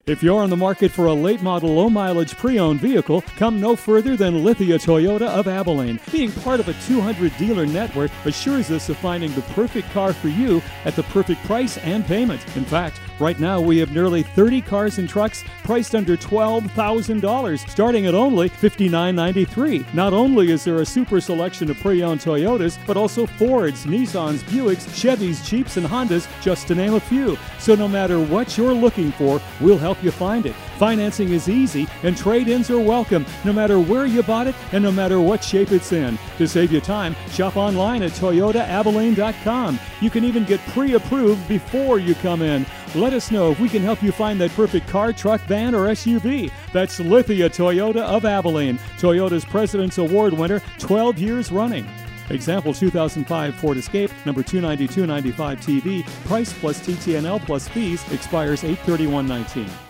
If you're on the market for a late-model, low-mileage pre-owned vehicle, come no further than Lithia Toyota of Abilene. Being part of a 200-dealer network assures us of finding the perfect car for you at the perfect price and payment. In fact, right now we have nearly 30 cars and trucks priced under $12,000, starting at only $59.93. Not only is there a super selection of pre-owned Toyotas, but also Fords, Nissans, Buicks, Chevys, Jeeps, and Hondas, just to name a few. So no matter what you're looking for, we'll help you find it. Financing is easy, and trade-ins are welcome, no matter where you bought it and no matter what shape it's in. To save you time, shop online at ToyotaAbilene.com. You can even get pre-approved before you come in. Let us know if we can help you find that perfect car, truck, van, or SUV. That's Lithia Toyota of Abilene, Toyota's President's Award winner 12 years running. Example 2005 Ford Escape, number 29295 TV, price plus TTNL plus fees, expires 8/31/19.